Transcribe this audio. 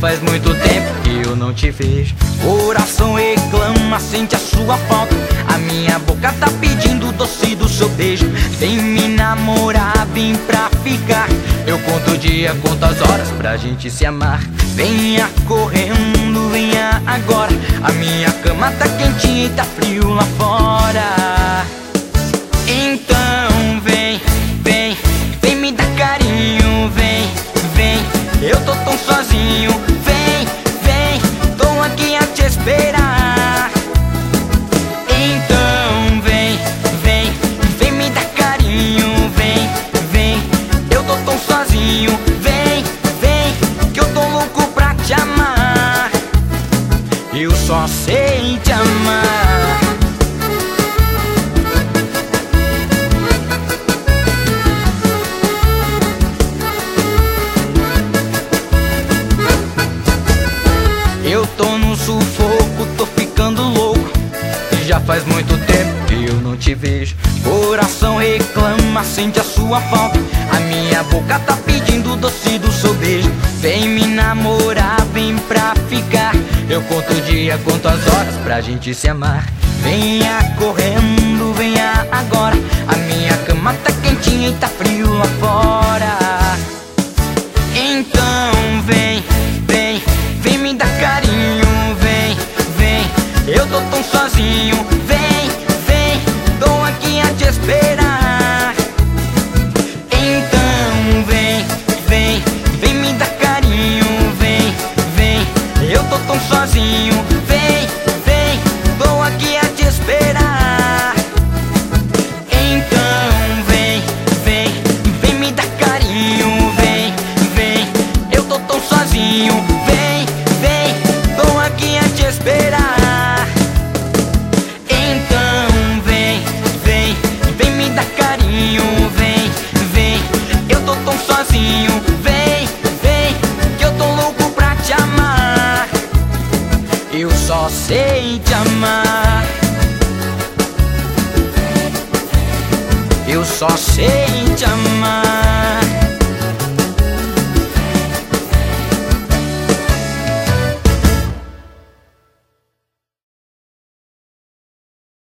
faz muito tempo que eu não te vejo. Coração reclama, sente a sua falta. A minha boca tá pedindo doce do seu beijo. Vem me namorar, vem pra ficar. Eu conto o dia, conto as horas pra gente se amar. Venha correndo, venha agora. A minha cama tá quentinha e tá frio lá fora. Então vem, vem, vem me dar carinho. Vem, vem, eu tô tão sozinho. Vem, vem, tô aqui a te esperar. Então vem, vem, vem me dar carinho. Vem, vem, eu tô tão sozinho. Vem, vem, que eu tô louco pra te amar. Eu só sei te amar. Eu tô no sufoco, tô ficando louco. Já faz muito tempo que eu não te vejo. Coração reclama, sente a sua falta. A minha boca tá pedindo doce do seu beijo. Vem me namorar, vem pra ficar. Eu conto o dia, conto as horas pra gente se amar. Venha correndo, venha agora. A minha cama tá quentinha e tá frio lá fora. Então vem, vem, vem me dar carinho. Vem, vem, eu tô tão sozinho. Vem, vem, tô aqui a te esperar. Então vem, vem, vem me dar carinho. Vem, vem, eu tô tão sozinho. Vem, vem, tô aqui a te esperar. Então vem, vem, vem me dar carinho. Vem, vem, eu tô tão sozinho. Vem, vem, tô aqui a te esperar. Então vem, vem, vem me dar carinho. Vem, vem, eu tô tão sozinho. Vem, vem, que eu tô louco pra te amar. Eu só sei te amar. Eu só sei te amar.